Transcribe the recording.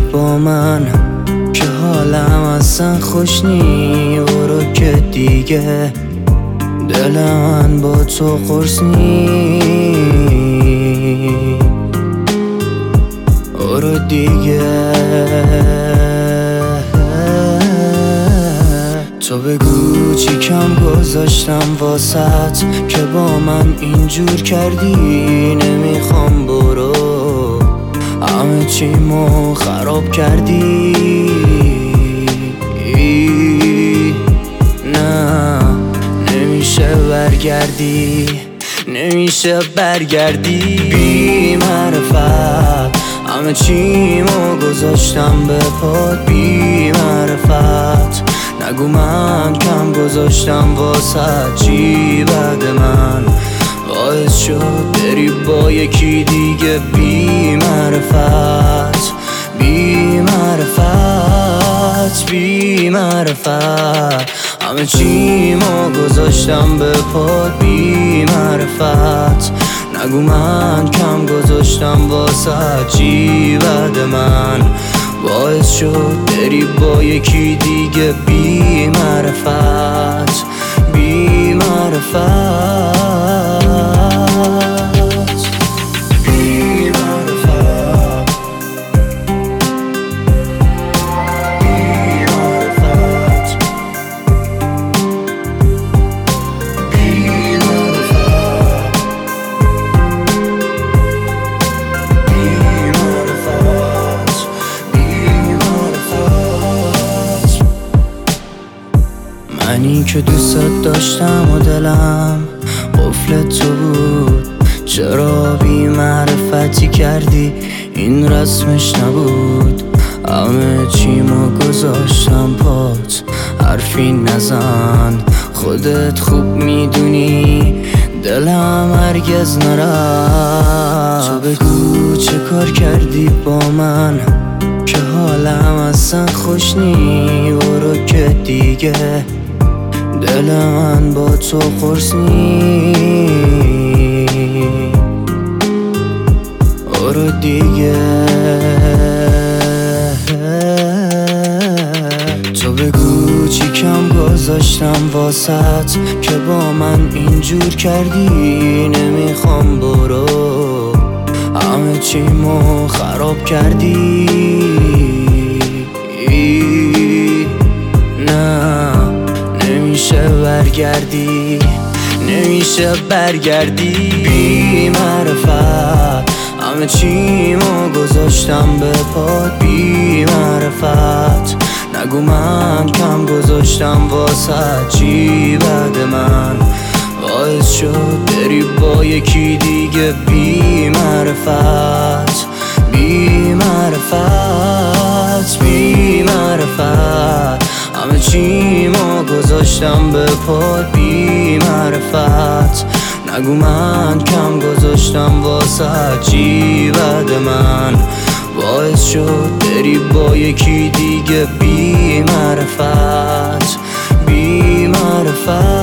با من که حالم اصلا خوش نی. برو که دیگه دل من با تو قرص نی. برو دیگه. تو بگو چی کم گذاشتم واسط که با من اینجور کردی. نمیخوام برو، همه چیمو خراب کردی. نه نمیشه برگردی، نمیشه برگردی. بی معرفت همه چیمو گذاشتم به پات. بی معرفت نگو من کم گذاشتم واسه چی. بعد من باعث شد بری با یکی دیگه. بی معرفت، بی معرفت، بی معرفت همه چیمو گذاشتم به پات. بی معرفت نگو من کم گذاشتم واسه چی. بعد من باعث شد بری با یکی دیگه. بی معرفت، بی معرفت. منی که دوست داشتم و دلم قفل تو بود. چرا بی معرفتی کردی؟ این رسمش نبود. همه چیمو گذاشتم پات، حرفی نزن. خودت خوب میدونی دلم هرگز نرفت. تو بگو چه کار کردی با من که حالم اصلا خوش نی. برو که دیگه دل من با تو قرص نی. برو دیگه. تو بگو چی کم گذاشتم واسط که با من اینجور کردی. نمیخوام برو، همه چیمو خراب کردی. نه نمیشه برگردی، نمیشه برگردی. بی معرفت همه چیمو گذاشتم به پات. بی معرفت نگو من کم گذاشتم واسه چی. بعد من باعث شد بری با یکی دیگه. بی معرفت، بی معرفت، بی معرفت همه چیمو گذاشتم به پات. بی معرفت نگو من کم گذاشتم واسه چی. بعد من باعث شد بری با یکی دیگه. بی معرفت، بی معرفت.